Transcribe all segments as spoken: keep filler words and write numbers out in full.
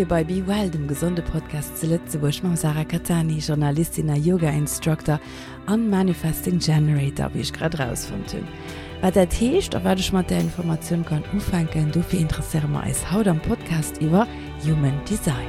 hier bei Be Well, dem gesunde Podcast zu Lützeburg mit Sarah Katani, Journalistin, Yoga-Instructor und Manifesting Generator, wie ich gerade rausgefunden habe. Was das heißt, und was ich mit der Information kann anfangen, dafür interessieren wir uns heute am Podcast über Human Design.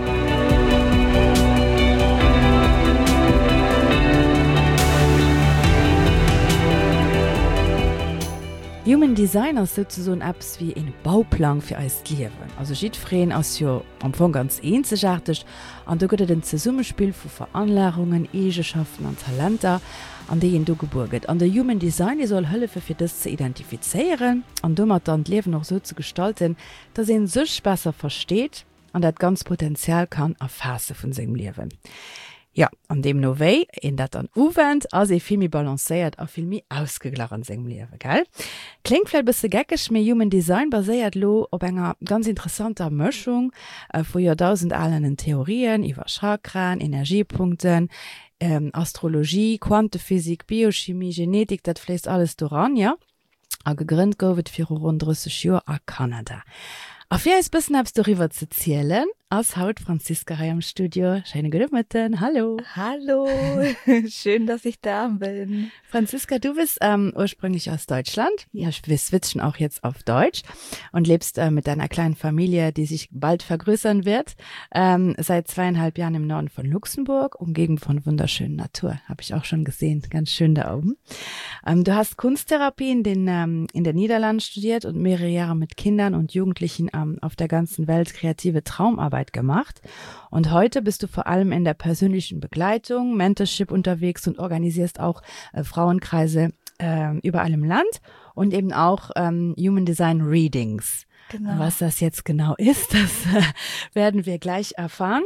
Human Design ist sozusagen etwas wie ein Bauplan für unser Leben. Also jeder ist ja am Anfang ganz einzigartig und da gibt es ein Zusammenspiel von Veranlagungen, Eigenschaften und Talenten, an denen du geboren wird. Und der Human Design die soll helfen, für das zu identifizieren und damit dann das Leben auch so zu gestalten, dass er sich besser versteht und das ganze Potenzial kann erfassen von seinem Leben. Ja, an dem no way, in dat dann uwend, also viel mehr balanciert, auch viel mehr ausgeglichen in seinem Leben, gell? Klingt vielleicht ein bisschen geckisch, mir Human Design basiert lo auf einer ganz interessanter Mischung äh, von jahrtausendalten Theorien über Chakren, Energiepunkten, ähm, Astrologie, Quantenphysik, Biochemie, Genetik, das fließt alles daran, ja? Und gegründet wird für rund dreißig Jahre in Kanada. Auf jeden Fall ein bisschen etwas darüber zu erzählen, als haut Franziska hier im Studio. Schöne gute Mitten. Hallo. Hallo. Schön, dass ich da bin. Franziska, du bist ähm, ursprünglich aus Deutschland. Ja, wir switchen auch jetzt auf Deutsch und lebst äh, mit deiner kleinen Familie, die sich bald vergrößern wird, ähm, seit zweieinhalb Jahren im Norden von Luxemburg, umgeben von wunderschönen Natur. Habe ich auch schon gesehen. Ganz schön da oben. Ähm, du hast Kunsttherapie in den, ähm, in den Niederlanden studiert und mehrere Jahre mit Kindern und Jugendlichen ähm, auf der ganzen Welt kreative Traumarbeit gemacht. Und heute bist du vor allem in der persönlichen Begleitung, Mentorship unterwegs und organisierst auch äh, Frauenkreise äh, überall im Land und eben auch ähm, Human Design Readings. Genau. Was das jetzt genau ist, das äh, werden wir gleich erfahren.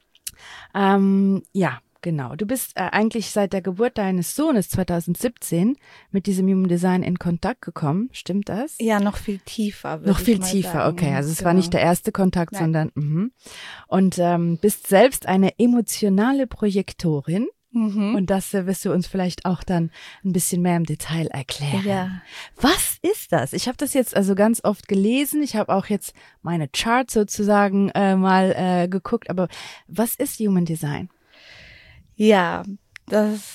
Ähm, ja, genau. Du bist äh, eigentlich seit der Geburt deines Sohnes zweitausendsiebzehn mit diesem Human Design in Kontakt gekommen. Stimmt das? Ja, noch viel tiefer. Noch viel tiefer, sagen. Okay. Also es genau. war nicht der erste Kontakt, Nein. sondern mh. Und ähm, bist selbst eine emotionale Projektorin. Mhm. Und das äh, wirst du uns vielleicht auch dann ein bisschen mehr im Detail erklären. Ja. Was ist das? Ich habe das jetzt also ganz oft gelesen. Ich habe auch jetzt meine Chart sozusagen äh, mal äh, geguckt. Aber was ist Human Design? Ja, das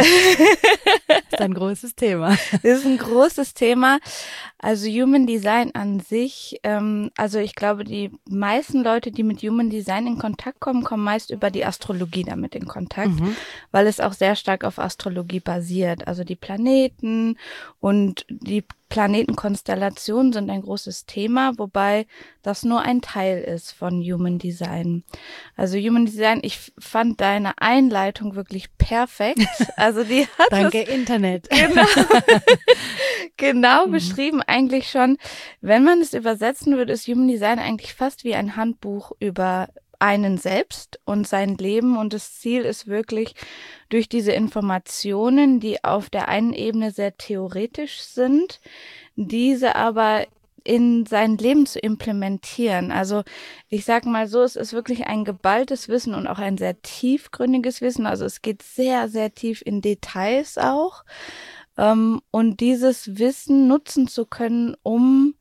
ist ein großes Thema. Das ist ein großes Thema. Also Human Design an sich, ähm, also ich glaube, die meisten Leute, die mit Human Design in Kontakt kommen, kommen meist über die Astrologie damit in Kontakt, mhm. weil es auch sehr stark auf Astrologie basiert. Also die Planeten und die Planetenkonstellationen sind ein großes Thema, wobei das nur ein Teil ist von Human Design. Also Human Design, ich fand deine Einleitung wirklich perfekt. Also die hat Danke, es, Internet. Genau, genau mhm. beschrieben eigentlich schon. Wenn man es übersetzen würde, ist Human Design eigentlich fast wie ein Handbuch über einen selbst und sein Leben. Und das Ziel ist wirklich, durch diese Informationen, die auf der einen Ebene sehr theoretisch sind, diese aber in sein Leben zu implementieren. Also ich sag mal so, es ist wirklich ein geballtes Wissen und auch ein sehr tiefgründiges Wissen. Also es geht sehr, sehr tief in Details auch. Und dieses Wissen nutzen zu können, um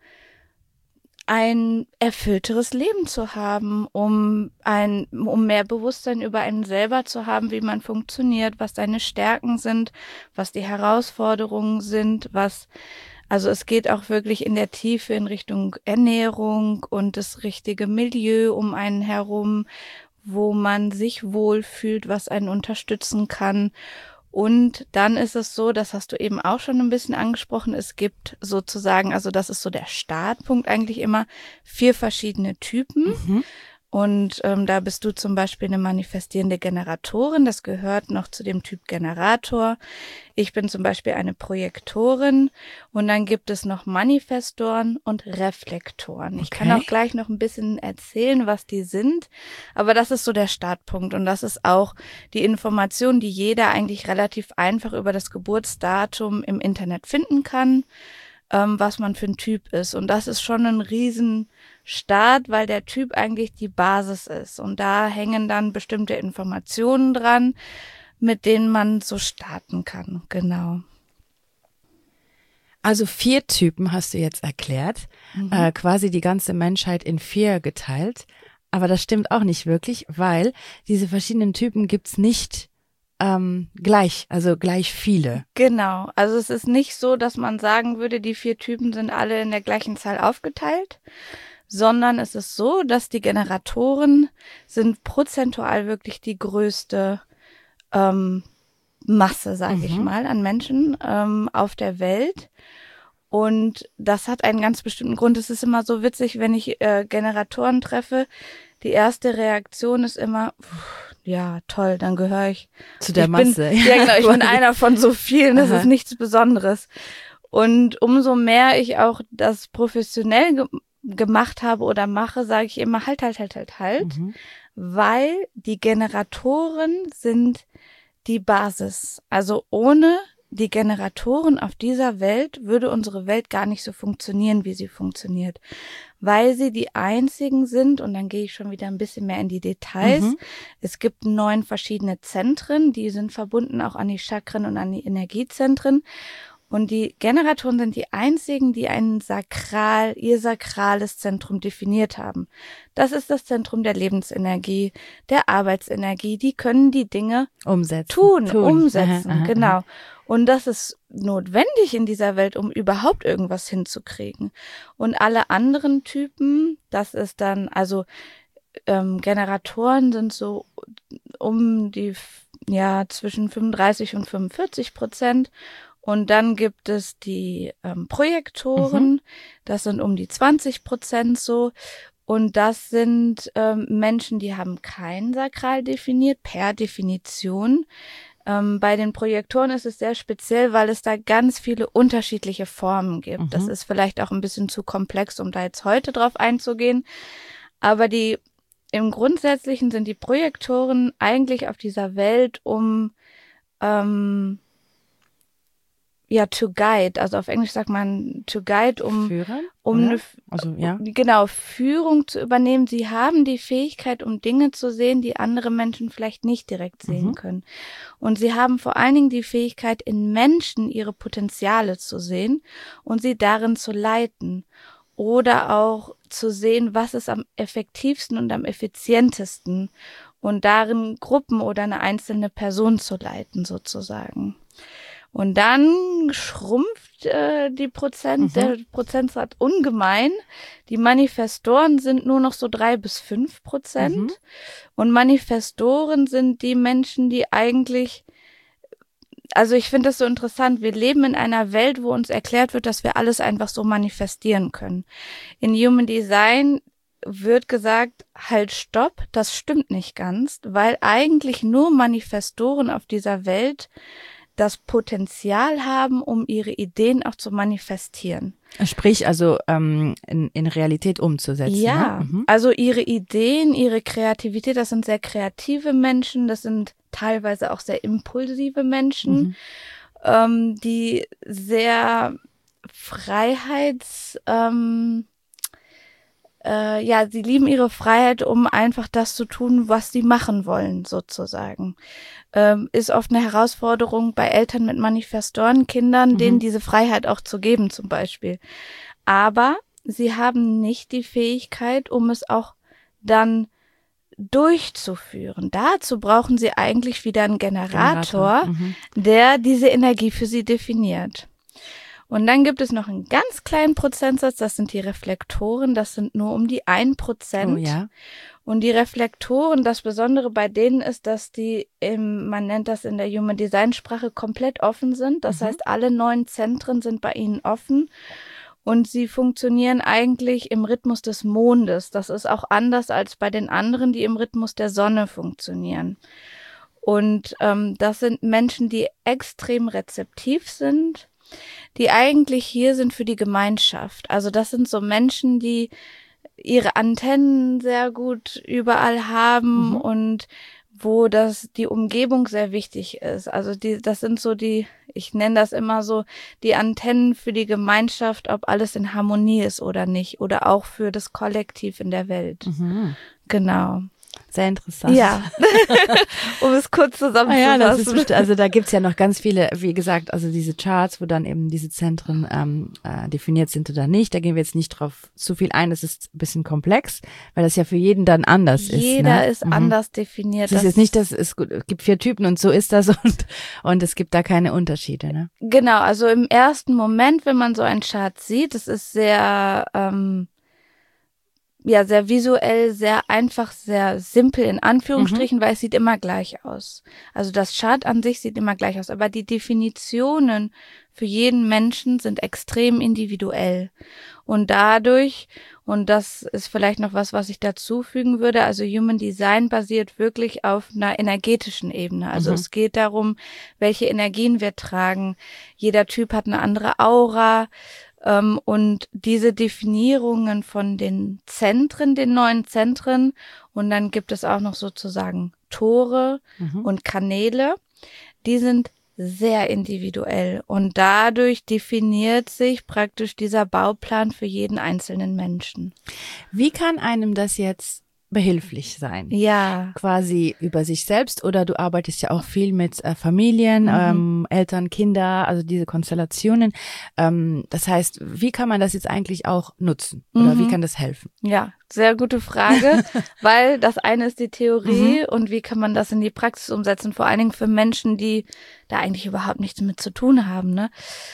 ein erfüllteres Leben zu haben, um ein, um mehr Bewusstsein über einen selber zu haben, wie man funktioniert, was deine Stärken sind, was die Herausforderungen sind, was, also es geht auch wirklich in der Tiefe in Richtung Ernährung und das richtige Milieu um einen herum, wo man sich wohlfühlt, was einen unterstützen kann. Und dann ist es so, das hast du eben auch schon ein bisschen angesprochen, es gibt sozusagen, also das ist so der Startpunkt eigentlich immer, vier verschiedene Typen. Mhm. Und ähm, da bist du zum Beispiel eine manifestierende Generatorin, das gehört noch zu dem Typ Generator. Ich bin zum Beispiel eine Projektorin und dann gibt es noch Manifestoren und Reflektoren. Ich okay. kann auch gleich noch ein bisschen erzählen, was die sind, aber das ist so der Startpunkt und das ist auch die Information, die jeder eigentlich relativ einfach über das Geburtsdatum im Internet finden kann, ähm, was man für ein Typ ist. Und das ist schon ein Riesenstart, weil der Typ eigentlich die Basis ist und da hängen dann bestimmte Informationen dran, mit denen man so starten kann, genau. Also vier Typen hast du jetzt erklärt, mhm. äh, quasi die ganze Menschheit in vier geteilt. Aber das stimmt auch nicht wirklich, weil diese verschiedenen Typen gibt's nicht ähm, gleich, also gleich viele. Genau, also es ist nicht so, dass man sagen würde, die vier Typen sind alle in der gleichen Zahl aufgeteilt, sondern es ist so, dass die Generatoren sind prozentual wirklich die größte ähm, Masse, sage mhm. ich mal, an Menschen ähm, auf der Welt. Und das hat einen ganz bestimmten Grund. Es ist immer so witzig, wenn ich äh, Generatoren treffe. Die erste Reaktion ist immer, pff, ja, toll, dann gehöre ich zu der ich Masse. Bin, ja, genau, ich bin einer von so vielen, das Aha. ist nichts Besonderes. Und umso mehr ich auch das professionell ge- gemacht habe oder mache, sage ich immer, halt, halt, halt, halt, halt, mhm. weil die Generatoren sind die Basis. Also ohne die Generatoren auf dieser Welt würde unsere Welt gar nicht so funktionieren, wie sie funktioniert, weil sie die einzigen sind, und dann gehe ich schon wieder ein bisschen mehr in die Details. Mhm. Es gibt neun verschiedene Zentren, die sind verbunden auch an die Chakren und an die Energiezentren. Und die Generatoren sind die einzigen, die ein Sakral, ihr sakrales Zentrum definiert haben. Das ist das Zentrum der Lebensenergie, der Arbeitsenergie. Die können die Dinge umsetzen, tun, tun. umsetzen, aha, aha, genau. Aha. Und das ist notwendig in dieser Welt, um überhaupt irgendwas hinzukriegen. Und alle anderen Typen, das ist dann, also ähm, Generatoren sind so um die, ja, zwischen fünfunddreißig und fünfundvierzig Prozent. Und dann gibt es die ähm, Projektoren, mhm. das sind um die zwanzig Prozent so. Und das sind ähm, Menschen, die haben kein Sakral definiert, per Definition. Ähm, bei den Projektoren ist es sehr speziell, weil es da ganz viele unterschiedliche Formen gibt. Mhm. Das ist vielleicht auch ein bisschen zu komplex, um da jetzt heute drauf einzugehen. Aber die im Grundsätzlichen sind die Projektoren eigentlich auf dieser Welt, um ähm, ja, to guide, also auf Englisch sagt man to guide, um, Führen, um eine, also, ja. genau, Führung zu übernehmen. Sie haben die Fähigkeit, um Dinge zu sehen, die andere Menschen vielleicht nicht direkt sehen mhm. können. Und sie haben vor allen Dingen die Fähigkeit, in Menschen ihre Potenziale zu sehen und sie darin zu leiten. Oder auch zu sehen, was ist am effektivsten und am effizientesten. Und darin Gruppen oder eine einzelne Person zu leiten, sozusagen. Und dann schrumpft äh, die Prozent, mhm. der Prozentsatz ungemein. Die Manifestoren sind nur noch so drei bis fünf Prozent. Mhm. Und Manifestoren sind die Menschen, die eigentlich, also ich finde das so interessant, wir leben in einer Welt, wo uns erklärt wird, dass wir alles einfach so manifestieren können. In Human Design wird gesagt, halt stopp, das stimmt nicht ganz, weil eigentlich nur Manifestoren auf dieser Welt das Potenzial haben, um ihre Ideen auch zu manifestieren. Sprich, also ähm, in, in Realität umzusetzen. Ja, ne? mhm. Also ihre Ideen, ihre Kreativität, das sind sehr kreative Menschen, das sind teilweise auch sehr impulsive Menschen, mhm. ähm, die sehr Freiheits... Ähm, Äh, ja, sie lieben ihre Freiheit, um einfach das zu tun, was sie machen wollen, sozusagen. Ähm, ist oft eine Herausforderung bei Eltern mit Manifestorenkindern, mhm. denen diese Freiheit auch zu geben, zum Beispiel. Aber sie haben nicht die Fähigkeit, um es auch dann durchzuführen. Dazu brauchen sie eigentlich wieder einen Generator, Generator. Mhm. der diese Energie für sie definiert. Und dann gibt es noch einen ganz kleinen Prozentsatz, das sind die Reflektoren, das sind nur um die ein Prozent. Oh, ja. Und die Reflektoren, das Besondere bei denen ist, dass die, im, man nennt das in der Human Design Sprache, komplett offen sind. Das mhm. heißt, alle neun Zentren sind bei ihnen offen und sie funktionieren eigentlich im Rhythmus des Mondes. Das ist auch anders als bei den anderen, die im Rhythmus der Sonne funktionieren. Und ähm, das sind Menschen, die extrem rezeptiv sind, die eigentlich hier sind für die Gemeinschaft. Also das sind so Menschen, die ihre Antennen sehr gut überall haben mhm. und wo das die Umgebung sehr wichtig ist. Also die, das sind so die, ich nenne das immer so, die Antennen für die Gemeinschaft, ob alles in Harmonie ist oder nicht, oder auch für das Kollektiv in der Welt. Mhm. Genau. Sehr interessant. Ja, um es kurz zusammenzufassen. Ah ja, das ist, also da gibt's ja noch ganz viele, wie gesagt, also diese Charts, wo dann eben diese Zentren ähm, äh, definiert sind oder nicht. Da gehen wir jetzt nicht drauf zu viel ein. Das ist ein bisschen komplex, weil das ja für jeden dann anders Jeder ist. Jeder ne? ist mhm. anders definiert. Es ist jetzt nicht, dass es, es gibt vier Typen und so ist das und, und es gibt da keine Unterschiede. Ne? Genau, also im ersten Moment, wenn man so einen Chart sieht, es ist sehr... Ähm, ja, sehr visuell, sehr einfach, sehr simpel in Anführungsstrichen, mhm. weil es sieht immer gleich aus. Also das Chart an sich sieht immer gleich aus, aber die Definitionen für jeden Menschen sind extrem individuell. Und dadurch, und das ist vielleicht noch was, was ich dazufügen würde, also Human Design basiert wirklich auf einer energetischen Ebene. Also mhm. es geht darum, welche Energien wir tragen. Jeder Typ hat eine andere Aura. Um, und diese Definierungen von den Zentren, den neuen Zentren, und dann gibt es auch noch sozusagen Tore mhm. und Kanäle, die sind sehr individuell und dadurch definiert sich praktisch dieser Bauplan für jeden einzelnen Menschen. Wie kann einem das jetzt behilflich sein? Ja. Quasi über sich selbst oder du arbeitest ja auch viel mit äh, Familien, mhm. ähm, Eltern, Kinder, also diese Konstellationen. Ähm, das heißt, wie kann man das jetzt eigentlich auch nutzen oder mhm. wie kann das helfen? Ja, sehr gute Frage, weil das eine ist die Theorie mhm. und wie kann man das in die Praxis umsetzen, vor allen Dingen für Menschen, die da eigentlich überhaupt nichts mit zu tun haben, ne?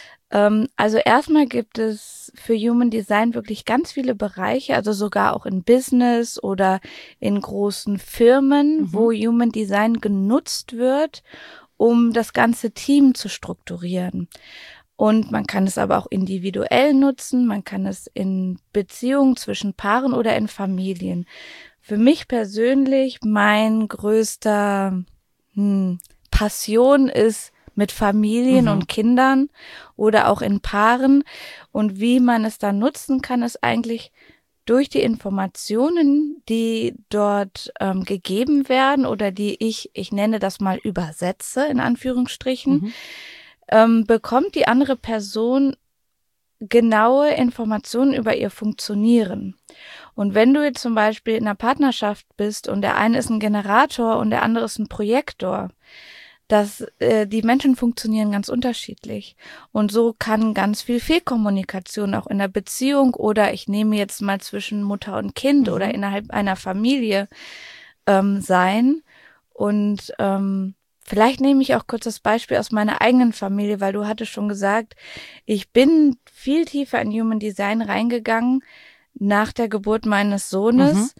Also erstmal gibt es für Human Design wirklich ganz viele Bereiche, also sogar auch in Business oder in großen Firmen, mhm. wo Human Design genutzt wird, um das ganze Team zu strukturieren. Und man kann es aber auch individuell nutzen, man kann es in Beziehungen zwischen Paaren oder in Familien. Für mich persönlich mein größter hm, Passion ist mit Familien mhm. und Kindern oder auch in Paaren. Und wie man es dann nutzen kann, ist eigentlich durch die Informationen, die dort ähm, gegeben werden oder die ich, ich nenne das mal übersetze, in Anführungsstrichen, mhm. ähm, bekommt die andere Person genaue Informationen über ihr Funktionieren. Und wenn du jetzt zum Beispiel in einer Partnerschaft bist und der eine ist ein Generator und der andere ist ein Projektor, dass äh, die Menschen funktionieren ganz unterschiedlich. Und so kann ganz viel Fehlkommunikation auch in der Beziehung oder ich nehme jetzt mal zwischen Mutter und Kind mhm. oder innerhalb einer Familie ähm, sein. Und ähm, vielleicht nehme ich auch kurz das Beispiel aus meiner eigenen Familie, weil du hattest schon gesagt, ich bin viel tiefer in Human Design reingegangen nach der Geburt meines Sohnes, mhm.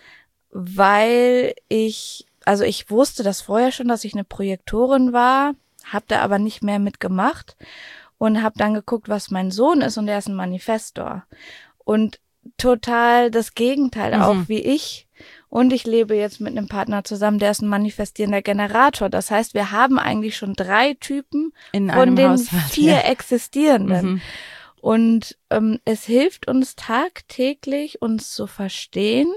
weil ich Also ich wusste das vorher schon, dass ich eine Projektorin war, habe da aber nicht mehr mitgemacht und habe dann geguckt, was mein Sohn ist und der ist ein Manifestor. Und total das Gegenteil, mhm. auch wie ich. Und ich lebe jetzt mit einem Partner zusammen, der ist ein manifestierender Generator. Das heißt, wir haben eigentlich schon drei Typen in von den Haushalt, vier ja. existierenden. Mhm. Und ähm, es hilft uns tagtäglich, uns zu verstehen,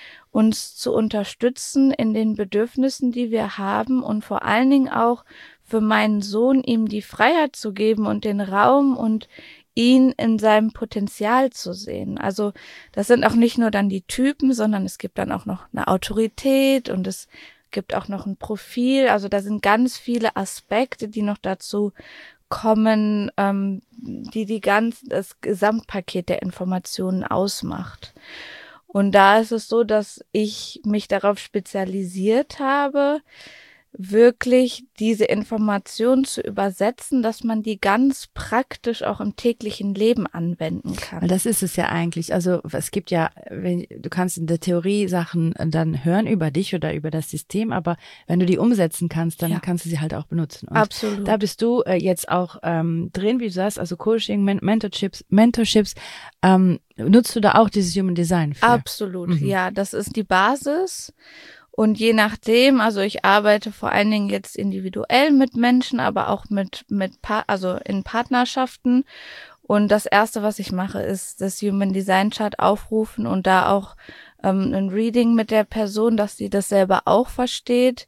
uns zu unterstützen in den Bedürfnissen, die wir haben und vor allen Dingen auch für meinen Sohn ihm die Freiheit zu geben und den Raum und ihn in seinem Potenzial zu sehen. Also das sind auch nicht nur dann die Typen, sondern es gibt dann auch noch eine Autorität und es gibt auch noch ein Profil. Also da sind ganz viele Aspekte, die noch dazu kommen, ähm, die die ganz das Gesamtpaket der Informationen ausmacht. Und da ist es so, dass ich mich darauf spezialisiert habe, wirklich diese Information zu übersetzen, dass man die ganz praktisch auch im täglichen Leben anwenden kann. Das ist es ja eigentlich. Also es gibt ja, wenn, du kannst in der Theorie Sachen dann hören über dich oder über das System, aber wenn du die umsetzen kannst, dann ja. kannst du sie halt auch benutzen. Und absolut. Da bist du äh, jetzt auch ähm, drin, wie du sagst, also Coaching, Men- Mentorships, Mentorships. Ähm, nutzt du da auch dieses Human Design für? Absolut, mhm. ja, das ist die Basis. Und je nachdem, also ich arbeite vor allen Dingen jetzt individuell mit Menschen, aber auch mit, mit pa- also in Partnerschaften. Und das Erste, was ich mache, ist das Human Design Chart aufrufen und da auch ähm, ein Reading mit der Person, dass sie das selber auch versteht,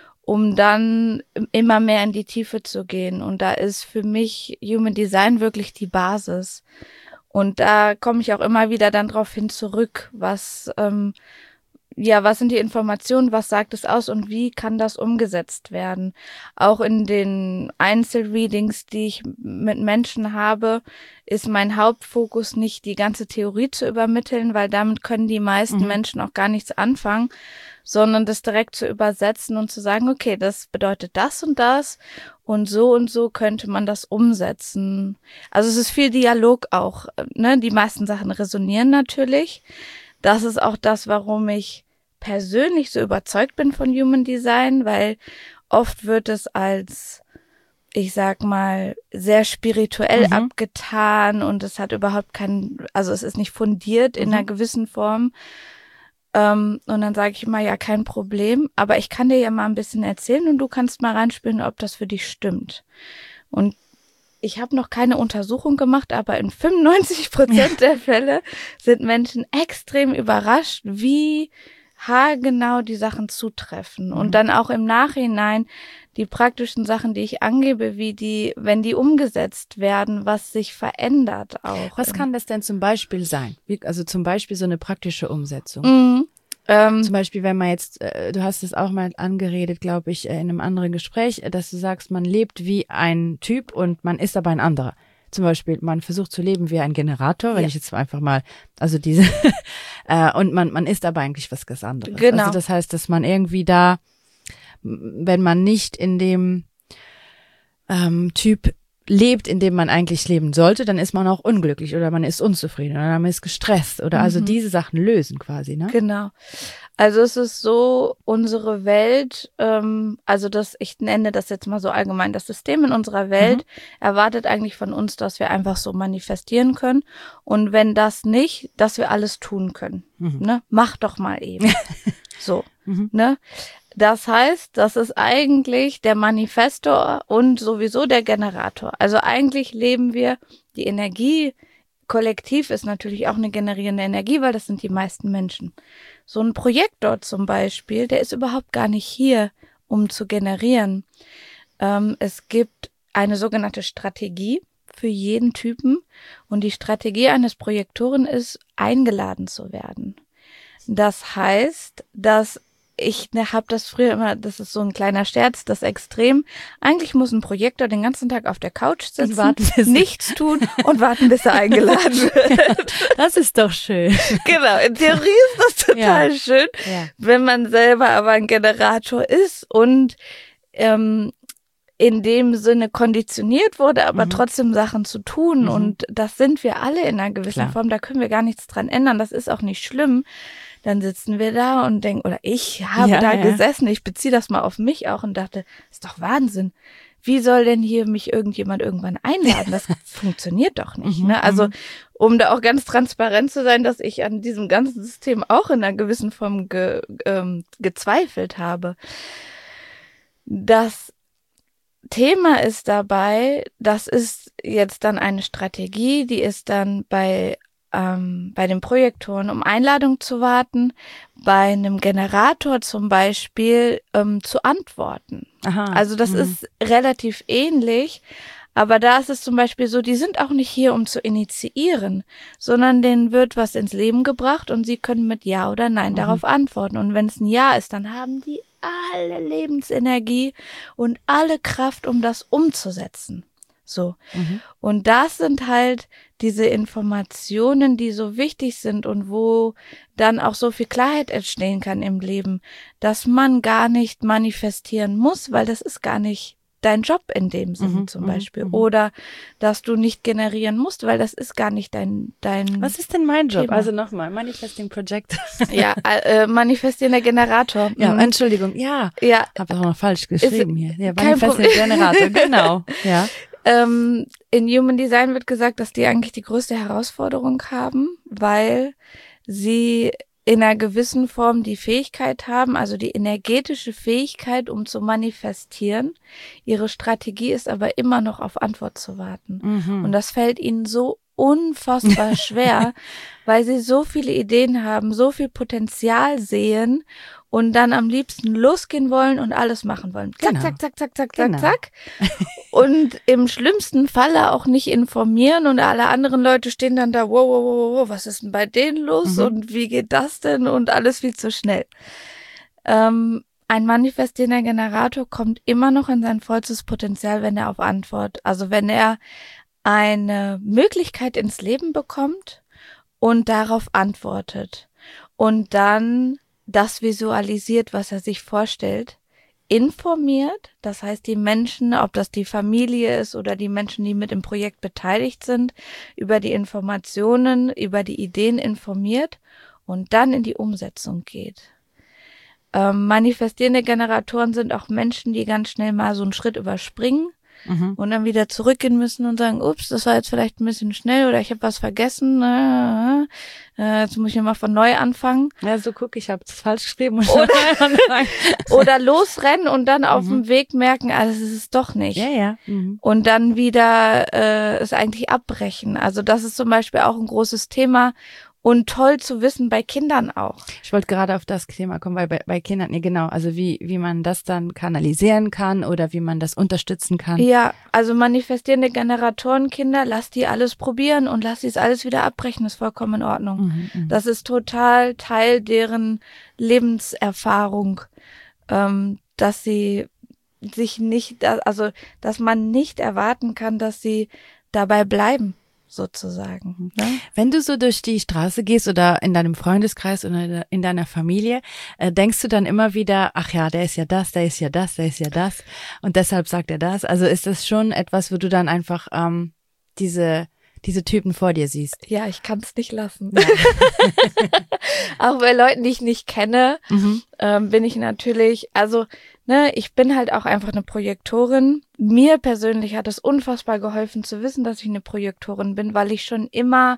um dann immer mehr in die Tiefe zu gehen. Und da ist für mich Human Design wirklich die Basis. Und da komme ich auch immer wieder dann drauf hin zurück, was ähm, ja, was sind die Informationen, was sagt es aus und wie kann das umgesetzt werden? Auch in den Einzelreadings, die ich mit Menschen habe, ist mein Hauptfokus nicht die ganze Theorie zu übermitteln, weil damit können die meisten mhm. Menschen auch gar nichts anfangen, sondern das direkt zu übersetzen und zu sagen, okay, das bedeutet das und das und so und so könnte man das umsetzen. Also es ist viel Dialog auch, ne? Die meisten Sachen resonieren natürlich. Das ist auch das, warum ich persönlich so überzeugt bin von Human Design, weil oft wird es als, ich sag mal, sehr spirituell mhm. abgetan und es hat überhaupt keinen, also es ist nicht fundiert in mhm. einer gewissen Form. Ähm, und dann sage ich immer, ja, kein Problem, aber ich kann dir ja mal ein bisschen erzählen und du kannst mal reinspielen, ob das für dich stimmt. Und ich habe noch keine Untersuchung gemacht, aber in fünfundneunzig Prozent der Fälle sind Menschen extrem überrascht, wie haargenau die Sachen zutreffen. Mhm. Und dann auch im Nachhinein die praktischen Sachen, die ich angebe, wie die, wenn die umgesetzt werden, was sich verändert auch. Was kann das denn zum Beispiel sein? Wie, also zum Beispiel so eine praktische Umsetzung. Mhm. Ähm, Zum Beispiel, wenn man jetzt, äh, du hast es auch mal angeredet, glaube ich, äh, in einem anderen Gespräch, äh, dass du sagst, man lebt wie ein Typ und man ist aber ein anderer. Zum Beispiel, man versucht zu leben wie ein Generator, wenn ja. ich jetzt einfach mal, also diese, äh, und man man ist aber eigentlich was ganz anderes. Genau. Also das heißt, dass man irgendwie da, wenn man nicht in dem ähm, Typ lebt, in dem man eigentlich leben sollte, dann ist man auch unglücklich oder man ist unzufrieden oder man ist gestresst oder mhm. also diese Sachen lösen quasi, ne? Genau. Also es ist so, unsere Welt, ähm, also das, ich nenne das jetzt mal so allgemein, das System in unserer Welt mhm. erwartet eigentlich von uns, dass wir einfach so manifestieren können und wenn das nicht, dass wir alles tun können, mhm. ne? Mach doch mal eben. So, mhm. ne? Das heißt, das ist eigentlich der Manifestor und sowieso der Generator. Also eigentlich leben wir, die Energie kollektiv ist natürlich auch eine generierende Energie, weil das sind die meisten Menschen. So ein Projektor zum Beispiel, der ist überhaupt gar nicht hier, um zu generieren. Ähm, es gibt eine sogenannte Strategie für jeden Typen und die Strategie eines Projektoren ist, eingeladen zu werden. Das heißt, dass ich ne, habe das früher immer, das ist so ein kleiner Scherz, das Extrem. Eigentlich muss ein Projektor den ganzen Tag auf der Couch sitzen, warten, nichts tun und warten, bis er eingeladen wird. Das ist doch schön. Genau, in Theorie ist das total ja. schön, ja. wenn man selber aber ein Generator ist und ähm, in dem Sinne konditioniert wurde, aber mhm. trotzdem Sachen zu tun. Mhm. Und das sind wir alle in einer gewissen Klar. Form. Da können wir gar nichts dran ändern. Das ist auch nicht schlimm. Dann sitzen wir da und denken, oder ich habe ja, da ja. gesessen, ich beziehe das mal auf mich auch und dachte, ist doch Wahnsinn. Wie soll denn hier mich irgendjemand irgendwann einladen? Das funktioniert doch nicht. Ne? Also um da auch ganz transparent zu sein, dass ich an diesem ganzen System auch in einer gewissen Form ge, ähm, gezweifelt habe. Das Thema ist dabei, das ist jetzt dann eine Strategie, die ist dann bei ähm, bei den Projektoren, um Einladung zu warten, bei einem Generator zum Beispiel ähm, zu antworten. Aha, also das mh. ist relativ ähnlich, aber da ist es zum Beispiel so, die sind auch nicht hier, um zu initiieren, sondern denen wird was ins Leben gebracht und sie können mit Ja oder Nein mhm. darauf antworten. Und wenn es ein Ja ist, dann haben die alle Lebensenergie und alle Kraft, um das umzusetzen. So. Mhm. Und das sind halt diese Informationen, die so wichtig sind und wo dann auch so viel Klarheit entstehen kann im Leben, dass man gar nicht manifestieren muss, weil das ist gar nicht dein Job in dem Sinne mhm, zum Beispiel. Mhm. Oder dass du nicht generieren musst, weil das ist gar nicht dein dein Was ist denn mein Job? Thema. Also nochmal, Manifesting Project. Ja, äh, manifestierender Generator. Ja, mhm. Entschuldigung, ja. Ja. Hab auch noch falsch geschrieben ist, hier. Ja, Manifesting Generator, genau. Ja. Ähm, in Human Design wird gesagt, dass die eigentlich die größte Herausforderung haben, weil sie in einer gewissen Form die Fähigkeit haben, also die energetische Fähigkeit, um zu manifestieren. Ihre Strategie ist aber immer noch auf Antwort zu warten. Mhm. Und das fällt ihnen so unfassbar schwer, weil sie so viele Ideen haben, so viel Potenzial sehen und dann am liebsten losgehen wollen und alles machen wollen. Zack, Genau. zack, zack, zack, zack, Genau. zack, zack. Und im schlimmsten Falle auch nicht informieren und alle anderen Leute stehen dann da, wow, wow, wow, wow, was ist denn bei denen los Mhm. und wie geht das denn und alles viel zu schnell. Ähm, ein manifestierender Generator kommt immer noch in sein vollstes Potenzial, wenn er auf Antwort, also wenn er eine Möglichkeit ins Leben bekommt und darauf antwortet und dann das visualisiert, was er sich vorstellt, informiert, das heißt die Menschen, ob das die Familie ist oder die Menschen, die mit im Projekt beteiligt sind, über die Informationen, über die Ideen informiert und dann in die Umsetzung geht. Ähm, manifestierende Generatoren sind auch Menschen, die ganz schnell mal so einen Schritt überspringen mhm. und dann wieder zurückgehen müssen und sagen, ups, das war jetzt vielleicht ein bisschen schnell oder ich habe was vergessen, äh, äh, jetzt muss ich mal von neu anfangen. Ja, so guck, ich habe es falsch geschrieben. Oder, oder losrennen und dann auf mhm. dem Weg merken, ah, das ist es doch nicht. Ja, ja. Mhm. Und dann wieder äh, es eigentlich abbrechen. Also das ist zum Beispiel auch ein großes Thema. Und toll zu wissen bei Kindern auch. Ich wollte gerade auf das Thema kommen, weil bei, bei Kindern, ja genau, also wie wie man das dann kanalisieren kann oder wie man das unterstützen kann. Ja, also manifestierende Generatorenkinder, lass die alles probieren und lass die es alles wieder abbrechen, ist vollkommen in Ordnung. Mhm, mh. Das ist total Teil deren Lebenserfahrung, ähm, dass sie sich nicht, also dass man nicht erwarten kann, dass sie dabei bleiben. Sozusagen. Ne? Wenn du so durch die Straße gehst oder in deinem Freundeskreis oder in deiner Familie, äh, denkst du dann immer wieder, ach ja, der ist ja das, der ist ja das, der ist ja das und deshalb sagt er das. Also ist das schon etwas, wo du dann einfach ähm, diese diese Typen vor dir siehst? Ja, ich kann es nicht lassen. Ja. Auch bei Leuten, die ich nicht kenne, mhm. ähm, bin ich natürlich, also ne, ich bin halt auch einfach eine Projektorin. Mir persönlich hat es unfassbar geholfen zu wissen, dass ich eine Projektorin bin, weil ich schon immer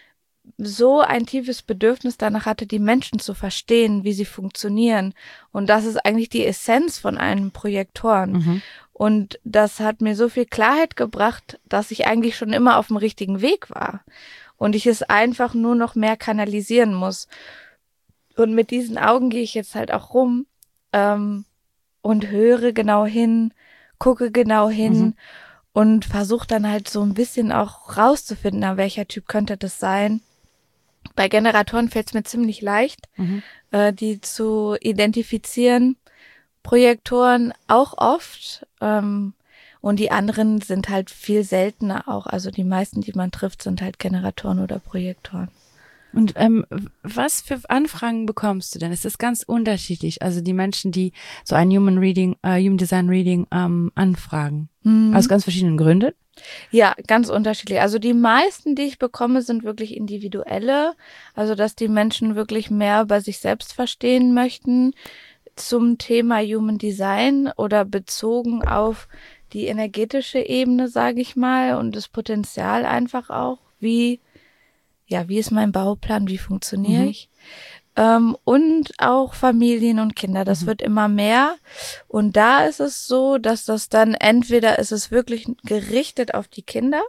so ein tiefes Bedürfnis danach hatte, die Menschen zu verstehen, wie sie funktionieren. Und das ist eigentlich die Essenz von einem Projektoren. Mhm. Und das hat mir so viel Klarheit gebracht, dass ich eigentlich schon immer auf dem richtigen Weg war. Und ich es einfach nur noch mehr kanalisieren muss. Und mit diesen Augen gehe ich jetzt halt auch rum ähm, und höre genau hin, gucke genau hin mhm. und versuche dann halt so ein bisschen auch rauszufinden, na, welcher Typ könnte das sein. Bei Generatoren fällt es mir ziemlich leicht, mhm. äh, die zu identifizieren. Projektoren auch oft ähm, und die anderen sind halt viel seltener auch. Also die meisten, die man trifft, sind halt Generatoren oder Projektoren. Und ähm, was für Anfragen bekommst du denn? Ist das ganz unterschiedlich? Also die Menschen, die so ein Human Reading, äh, Human Design Reading ähm, anfragen, mhm. aus ganz verschiedenen Gründen? Ja, ganz unterschiedlich. Also die meisten, die ich bekomme, sind wirklich individuelle. Also dass die Menschen wirklich mehr über sich selbst verstehen möchten zum Thema Human Design oder bezogen auf die energetische Ebene, sage ich mal, und das Potenzial einfach auch, wie, ja, wie ist mein Bauplan, wie funktioniere mhm. ich? Ähm, und auch Familien und Kinder, das mhm. wird immer mehr. Und da ist es so, dass das dann entweder ist es wirklich gerichtet auf die Kinder,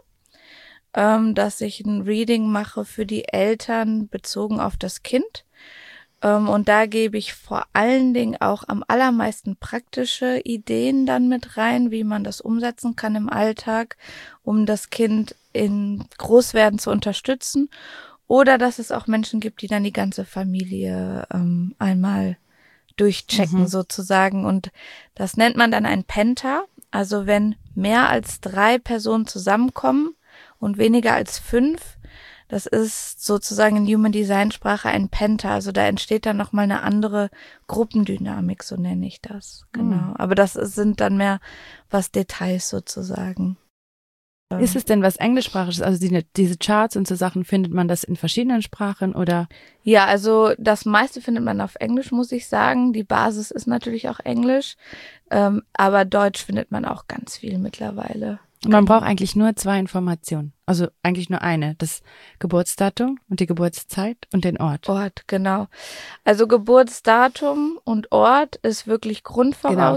ähm, dass ich ein Reading mache für die Eltern bezogen auf das Kind. Und da gebe ich vor allen Dingen auch am allermeisten praktische Ideen dann mit rein, wie man das umsetzen kann im Alltag, um das Kind in Großwerden zu unterstützen. Oder dass es auch Menschen gibt, die dann die ganze Familie ähm, einmal durchchecken mhm. sozusagen. Und das nennt man dann ein Penta. Also wenn mehr als drei Personen zusammenkommen und weniger als fünf, das ist sozusagen in Human Design Sprache ein Penta. Also da entsteht dann nochmal eine andere Gruppendynamik, so nenne ich das. Genau. Mhm. Aber das sind dann mehr was Details sozusagen. Ist es denn was Englischsprachiges? Also die, diese Charts und so Sachen, findet man das in verschiedenen Sprachen oder? Ja, also das meiste findet man auf Englisch, muss ich sagen. Die Basis ist natürlich auch Englisch. Ähm, aber Deutsch findet man auch ganz viel mittlerweile. Und man braucht eigentlich nur zwei Informationen. Also eigentlich nur eine. Das Geburtsdatum und die Geburtszeit und den Ort. Ort, genau. Also Geburtsdatum und Ort ist wirklich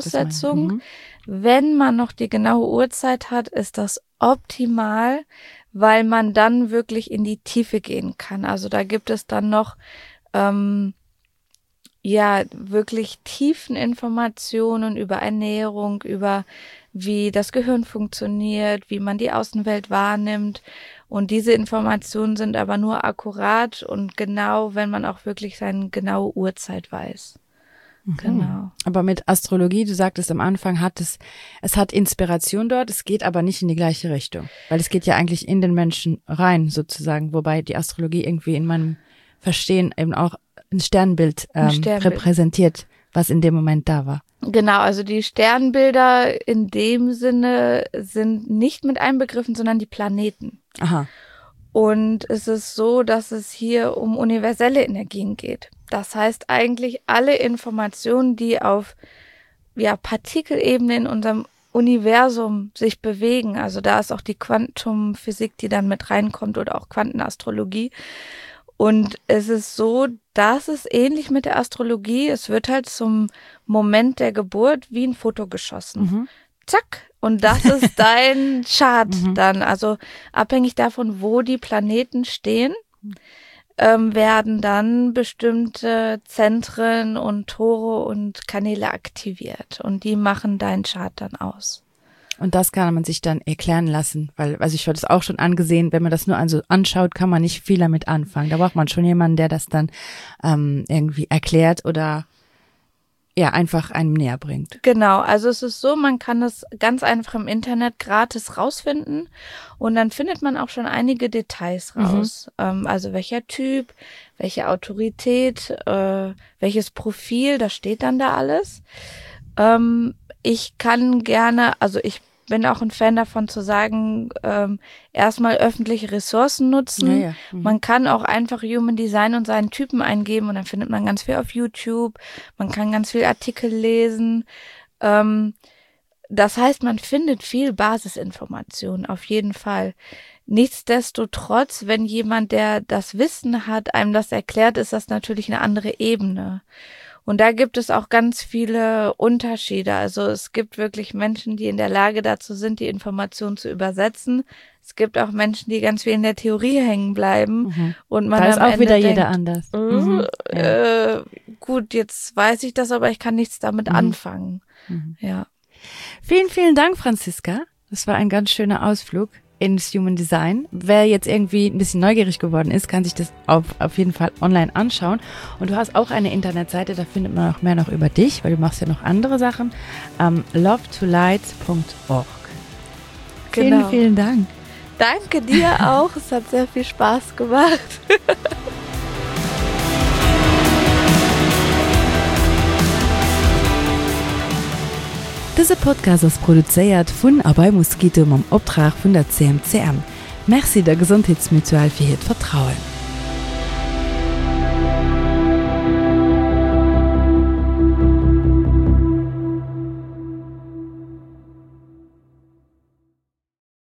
Grundvoraussetzung. Genau, mhm. Wenn man noch die genaue Uhrzeit hat, ist das optimal, weil man dann wirklich in die Tiefe gehen kann. Also da gibt es dann noch ähm, ja wirklich tiefen Informationen über Ernährung, über wie das Gehirn funktioniert, wie man die Außenwelt wahrnimmt. Und diese Informationen sind aber nur akkurat und genau, wenn man auch wirklich seine genaue Uhrzeit weiß. Mhm. Genau. Aber mit Astrologie, du sagtest am Anfang, hat es, es hat Inspiration dort, es geht aber nicht in die gleiche Richtung. Weil es geht ja eigentlich in den Menschen rein, sozusagen, wobei die Astrologie irgendwie in meinem Verstehen eben auch ein Sternbild, ähm, ein Sternbild repräsentiert, was in dem Moment da war. Genau, also die Sternbilder in dem Sinne sind nicht mit einbegriffen, sondern die Planeten. Aha. Und es ist so, dass es hier um universelle Energien geht. Das heißt eigentlich alle Informationen, die auf ja, Partikelebene in unserem Universum sich bewegen. Also da ist auch die Quantumphysik, die dann mit reinkommt oder auch Quantenastrologie. Und es ist so, dass es ähnlich mit der Astrologie, es wird halt zum Moment der Geburt wie ein Foto geschossen. Mhm. Zack. Und das ist dein Chart mhm. dann. Also abhängig davon, wo die Planeten stehen, ähm, werden dann bestimmte Zentren und Tore und Kanäle aktiviert. Und die machen deinen Chart dann aus. Und das kann man sich dann erklären lassen, weil, also ich habe das auch schon angesehen, wenn man das nur also anschaut, kann man nicht viel damit anfangen. Da braucht man schon jemanden, der das dann ähm, irgendwie erklärt oder ja einfach einem näher bringt. Genau, also es ist so, man kann es ganz einfach im Internet gratis rausfinden und dann findet man auch schon einige Details raus. Mhm. Ähm, also welcher Typ, welche Autorität, äh, welches Profil, das steht dann da alles. Ähm, ich kann gerne, also ich bin auch ein Fan davon zu sagen, ähm, erstmal öffentliche Ressourcen nutzen. Ja, ja. Mhm. Man kann auch einfach Human Design und seinen Typen eingeben und dann findet man ganz viel auf YouTube. Man kann ganz viel Artikel lesen. Ähm, das heißt, man findet viel Basisinformation, auf jeden Fall. Nichtsdestotrotz, wenn jemand, der das Wissen hat, einem das erklärt, ist das natürlich eine andere Ebene. Und da gibt es auch ganz viele Unterschiede. Also es gibt wirklich Menschen, die in der Lage dazu sind, die Information zu übersetzen. Es gibt auch Menschen, die ganz viel in der Theorie hängen bleiben. Mhm. Und man da ist am auch Ende wieder denkt, jeder anders. Äh, mhm. äh, gut, jetzt weiß ich das, aber ich kann nichts damit mhm. anfangen. Mhm. Ja. Vielen, vielen Dank, Franziska. Das war ein ganz schöner Ausflug ins Human Design. Wer jetzt irgendwie ein bisschen neugierig geworden ist, kann sich das auf, auf jeden Fall online anschauen. Und du hast auch eine Internetseite, da findet man auch mehr noch über dich, weil du machst ja noch andere Sachen. Ähm, love to light punkt org. Genau. Vielen, vielen Dank. Danke dir auch. Es hat sehr viel Spaß gemacht. Diese Podcast ist produziert von Abay Mosquito im Auftrag von der C M C M. Merci der Gesundheitsmutual für Ihr Vertrauen.